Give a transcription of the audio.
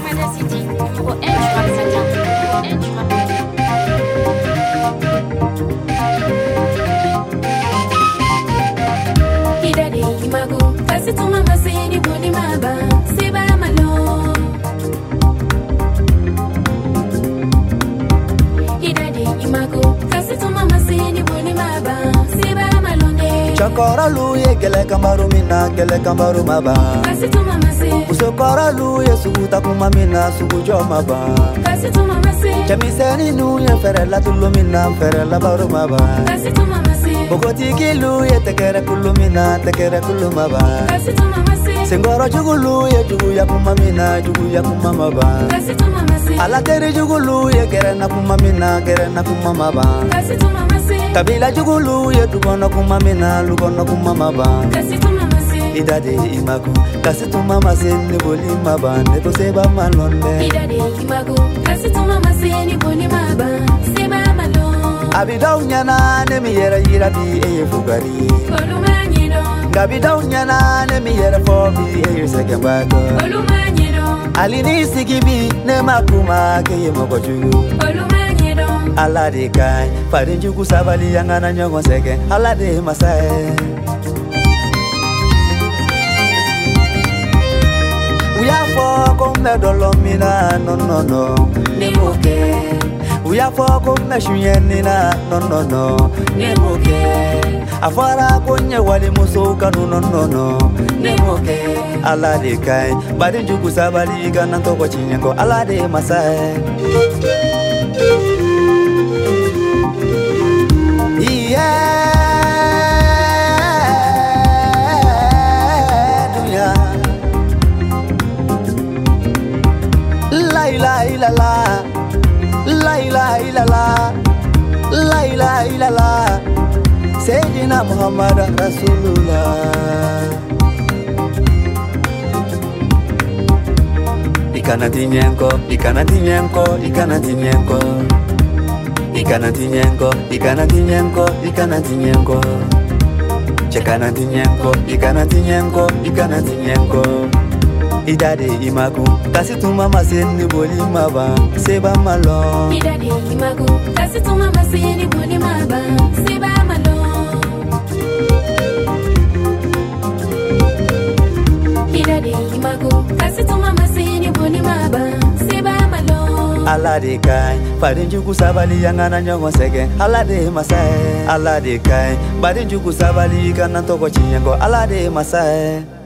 Canal City, numéro 1 du rap satin. Idade imago, kasi tu mama seni boni maba, seba malo. Idade imago, kasi tu mama seni boni maba, seba malonde. Chakora luye kele kambaru mina kele kambaru maba. Kasi tu mama se. Usokora luye suguta kuma mina sugujo maba. Kasi tu mama se. Chamiseni nuye ferela tulumina ferela baru maba. Kasi tu mama se. Bogoti kiluye tekere kulumina tekere kulumaba. Kasi tu mama se. Sengoro juguluye juguya kuma mina juguya kuma maba. Kasi tu mama se. Alateri juguluye gerena kuma mina gerena kuma maba. Kasi tu mama se. Kabila juguluye dugono kuma mina lugono kuma maba. Kasi tu mama se. Idade imago, kasi tu mama se ni boli maba, ne to seba malonde. Idade imago, kasi tu mama se ni boli maba, seba malonde. Abidaw nyana ne mi yera yira bi eye fugari. Olumanyido. Gabidaw nyana ne mi yera fo bi eye sekembago. Olumanyido. Alini sigibi ne makuma ke ye mogoju. Olumanyido. Alade kai, farinjugu sabali yangana nyongo seke, alade masae. We are for come dolomina no no no Nemoke. We are for come shuyenina no no no Nemoke. Afara konye wali musoka no no no no Nemoke. Alade kai badi jugu sabali kana to kochinyengo alade masai La ilaha illallah, la ilaha illallah, Sayyidina Muhammad Rasulullah. Ikanatinyenko, ikanatinyenko, ikanatinyenko, ikanatinyenko, ikanatinyenko, ikanatinyenko, chekanatinyenko, ikanatinyenko, ikanatinyenko. Idade imago, kasi tu mama seni boli maba, seba malo. Idade imago, kasi tu mama seni boli maba, seba malo. Idade imago, kasi tu mama seni boli maba, seba malo. Alade kai, farinjugu sabali yangana nyongo seke, alade masai. Alade kai, farinjugu sabali kana toko chinyengo, alade masai.